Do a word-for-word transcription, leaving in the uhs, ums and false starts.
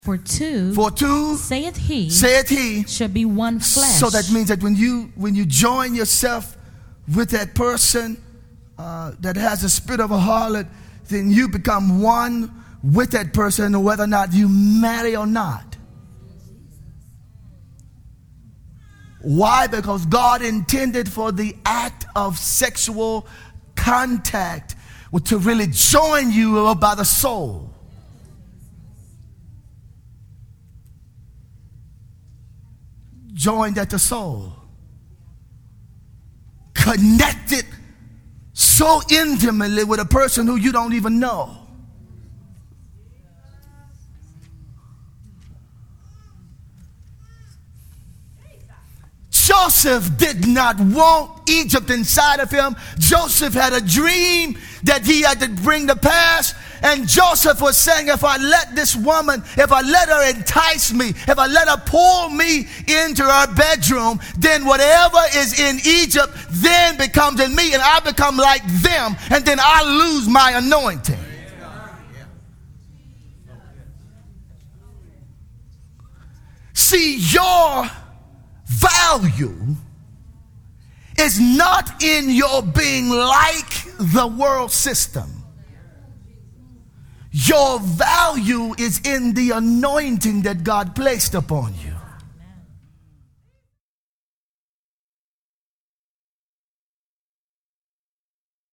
For two, For two, saith he, saith he, shall be one flesh. So that means that when you when you join yourself with that person uh, that has the spirit of a harlot, then you become one with that person, whether or not you marry or not. Why? Because God intended for the act of sexual contact to really join you by the soul. Joined at the soul. Connected so intimately with a person who you don't even know. Joseph did not want Egypt inside of him. Joseph had a dream that he had to bring to pass. And Joseph was saying, if I let this woman, if I let her entice me, if I let her pull me into her bedroom, then whatever is in Egypt then becomes in me, and I become like them, and then I lose my anointing. See, your value is not in your being like the world system. Your value is in the anointing that God placed upon you.